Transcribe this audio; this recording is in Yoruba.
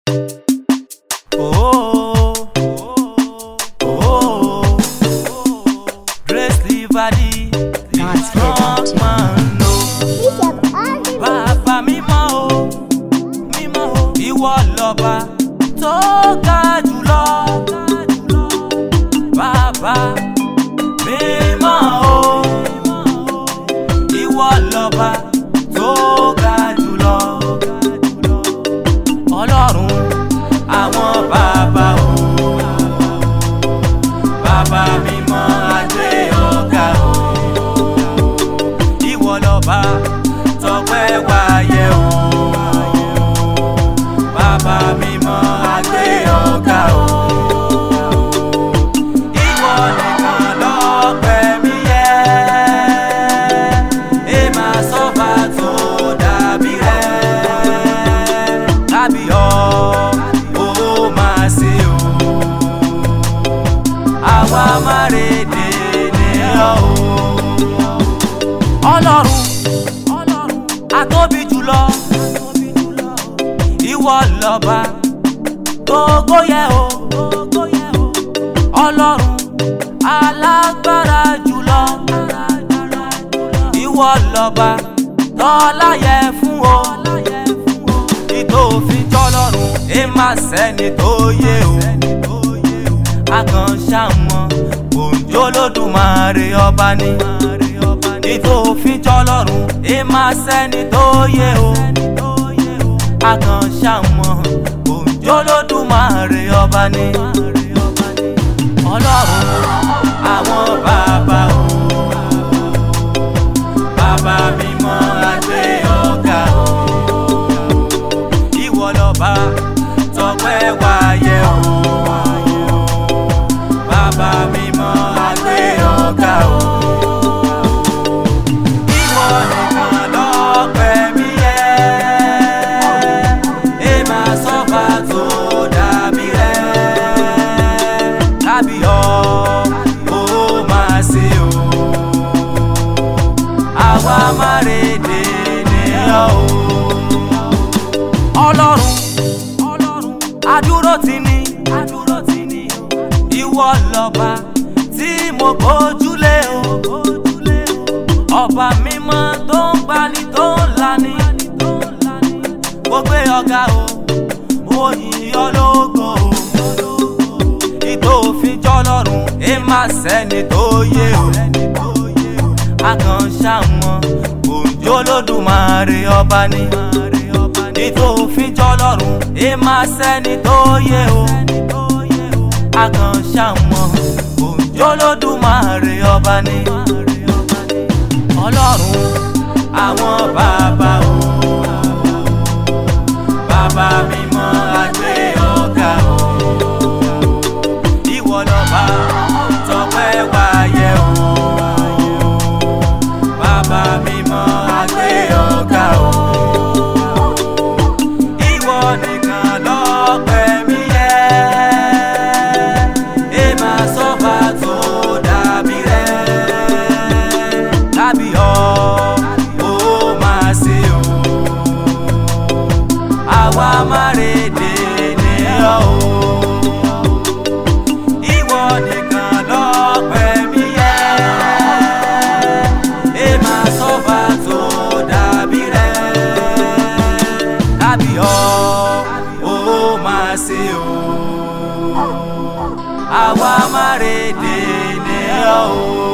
Oh, oh, Grace Lively, the strong man, no. Bàbá mímọ́ o, mímọ́ o, ìwọ lọ́ba tó ga jùlọ. Bàbá mímọ́ o, ìwọ lọ́ba tó ga jùlọ. Ọlọ́run àwọn bàbá o, bàbá mímọ́ adé ọ̀gá o, ìwọ lọ́ba tọpẹ́ wáyé o, bàbá mímọ́ adé ọ̀gá o, ìwọ nìkan lọ́pẹ́ mi yẹ, ẹ máa sọ́ba tó dàbí rẹ̀, kábíyọ̀ ó máa ṣe o, àwa máa rédè nìyẹn o. Ọlọ́run atóbi jùlọ, ìwọ lọ́ba gbogbo yẹ o. Ọlọ́run alágbára jùlọ, ìwọ lọ́ba tọ́lá yẹ fún o. Ìtòfin tọ́lọ́run ẹ má sẹ́ni tó yé o. Àkànṣá wọn òǹjọ́ lódùmarè ọba ni. Ìtòfin tọ́lọ́run ẹ má sẹ́ni tó yé o. Àkànṣá wọn òǹjọ́ lódùmarè ọba ni. Ọlọ́run àwọn bàbá o, bàbá mímọ́ adé ọ̀gá o, ìwọ lọ́ba tọpẹ́ wáyé o, bàbá mímọ́ adé ọ̀gá o, ìwọ nìkan lọ́pẹ́ mi yẹ, ẹ máa sọ́ba tó dàbí rẹ̀, kábíyọ̀ ó máa ṣe o, àwa máa rédè nìyẹn o. Ọlọ́run adúró tì ní, ìwọ lọ́ba tí mo gbójúlé o, ọba mímọ́ tó ń gbani tó ń lani, mo gbé ọ̀gá o, mo yìn ọ́ lógo o. Ìtòfin tọ́lọ́run ẹ má sẹ́ni tó yé o. Àkànṣá wọn òǹjọ́ lódùmarè ọba ni. Ìtòfin tọ́lọ́run ẹ má sẹ́ni tó yé o. Àkànṣá wọn òǹjọ́ lódùmarè ọba ni. Ọlọ́run àwọn bàbá o, bàbá mímọ́ adé ọ̀gá o, ìwọ lọ́ba tọpẹ́ wáyé o, bàbá mímọ́ adé ọ̀gá o, ìwọ nìkan lọ́pẹ́ mi yẹ, ẹ máa sọ́ba tó dàbí rẹ̀, kábíyọ̀ ó máa ṣe o, àwa máa rédè nìyẹn o. Ìwọ nìkan lọ́pẹ́ mi yẹ, ẹ máa sọ́ba tó dàbí rẹ̀, kábíyọ̀ ó máa ṣe o, àwa máa rédè nìyẹn o.